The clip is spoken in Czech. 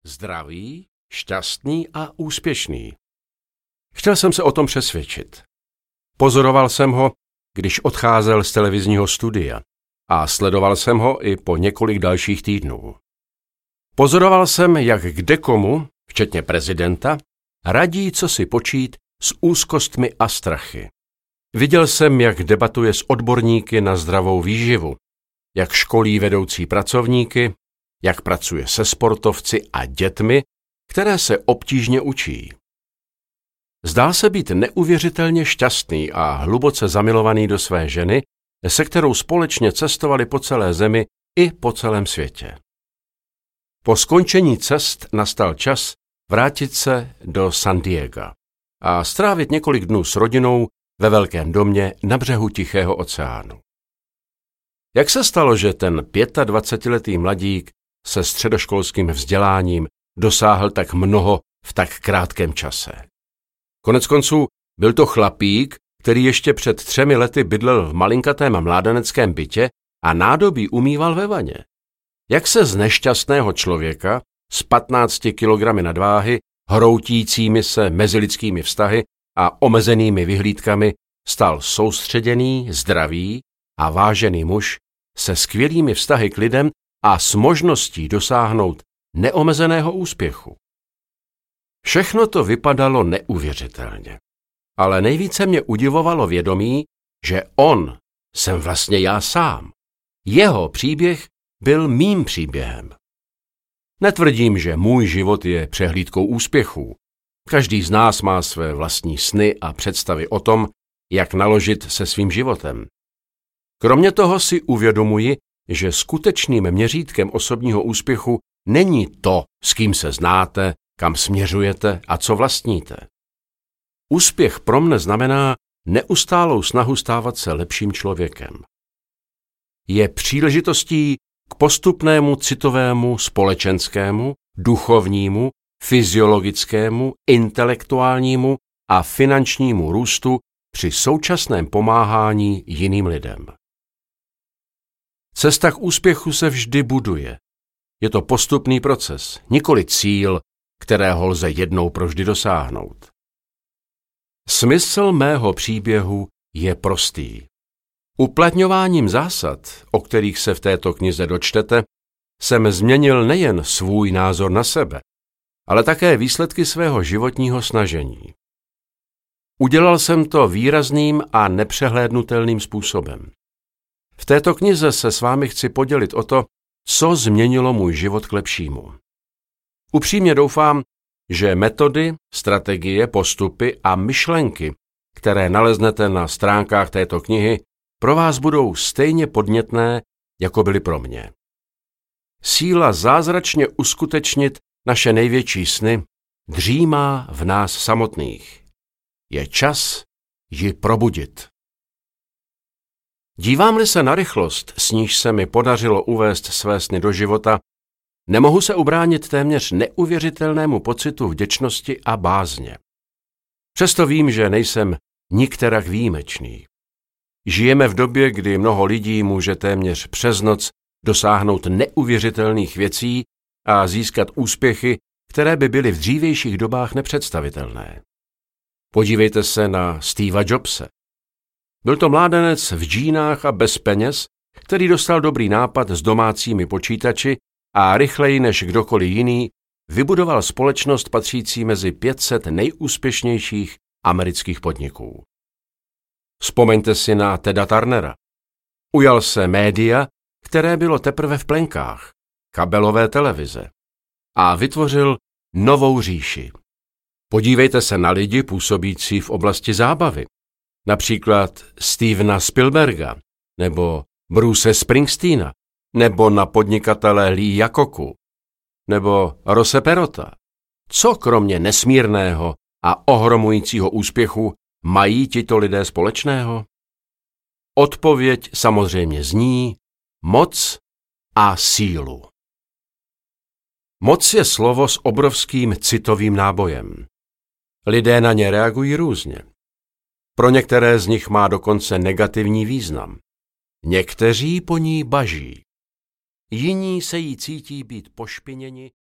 zdravý, šťastný a úspěšný. Chtěl jsem se o tom přesvědčit. Pozoroval jsem ho, když odcházel z televizního studia a sledoval jsem ho i po několik dalších týdnů. Pozoroval jsem, jak kdekomu, včetně prezidenta, radí, co si počít s úzkostmi a strachy. Viděl jsem, jak debatuje s odborníky na zdravou výživu, jak školí vedoucí pracovníky, jak pracuje se sportovci a dětmi, které se obtížně učí. Zdál se být neuvěřitelně šťastný a hluboce zamilovaný do své ženy, se kterou společně cestovali po celé zemi i po celém světě. Po skončení cest nastal čas vrátit se do San Diega a strávit několik dnů s rodinou ve velkém domě na břehu Tichého oceánu. Jak se stalo, že ten 25letý mladík se středoškolským vzděláním dosáhl tak mnoho v tak krátkém čase? Koneckonců byl to chlapík, který ještě před 3 lety bydlel v malinkatém mládeneckém bytě a nádobí umýval ve vaně. Jak se z nešťastného člověka s 15 kilogramy nadváhy, hroutícími se mezilidskými vztahy a omezenými vyhlídkami stal soustředěný, zdravý a vážený muž se skvělými vztahy k lidem a s možností dosáhnout neomezeného úspěchu? Všechno to vypadalo neuvěřitelně, ale nejvíce mě udivovalo vědomí, že on jsem vlastně já sám. Jeho příběh byl mým příběhem. Netvrdím, že můj život je přehlídkou úspěchů. Každý z nás má své vlastní sny a představy o tom, jak naložit se svým životem. Kromě toho si uvědomuji, že skutečným měřítkem osobního úspěchu není to, s kým se znáte, kam směřujete a co vlastníte. Úspěch pro mne znamená neustálou snahu stávat se lepším člověkem. Je příležitostí k postupnému citovému, společenskému, duchovnímu, fyziologickému, intelektuálnímu a finančnímu růstu při současném pomáhání jiným lidem. Cesta k úspěchu se vždy buduje. Je to postupný proces, nikoli cíl, kterého lze jednou provždy dosáhnout. Smysl mého příběhu je prostý. Uplatňováním zásad, o kterých se v této knize dočtete, jsem změnil nejen svůj názor na sebe, ale také výsledky svého životního snažení. Udělal jsem to výrazným a nepřehlédnutelným způsobem. V této knize se s vámi chci podělit o to, co změnilo můj život k lepšímu. Upřímně doufám, že metody, strategie, postupy a myšlenky, které naleznete na stránkách této knihy, pro vás budou stejně podnětné, jako byly pro mě. Síla zázračně uskutečnit naše největší sny dřímá v nás samotných. Je čas ji probudit. Dívám-li se na rychlost, s níž se mi podařilo uvést své sny do života, nemohu se ubránit téměř neuvěřitelnému pocitu vděčnosti a bázně. Přesto vím, že nejsem nikterak výjimečný. Žijeme v době, kdy mnoho lidí může téměř přes noc dosáhnout neuvěřitelných věcí a získat úspěchy, které by byly v dřívějších dobách nepředstavitelné. Podívejte se na Steva Jobse. Byl to mládenec v džínách a bez peněz, který dostal dobrý nápad s domácími počítači a rychleji než kdokoliv jiný vybudoval společnost patřící mezi 500 nejúspěšnějších amerických podniků. Vzpomeňte si na Teda Turnera. Ujal se média, které bylo teprve v plenkách, kabelové televize, a vytvořil novou říši. Podívejte se na lidi působící v oblasti zábavy, například Stevena Spielberga, nebo Bruce Springsteena, nebo na podnikatele Lee Iacocca, nebo Rosse Perota. Co kromě nesmírného a ohromujícího úspěchu mají tito lidé společného? Odpověď samozřejmě zní moc a sílu. Moc je slovo s obrovským citovým nábojem. Lidé na ně reagují různě. Pro některé z nich má dokonce negativní význam. Někteří po ní baží. Jiní se jí cítí být pošpiněni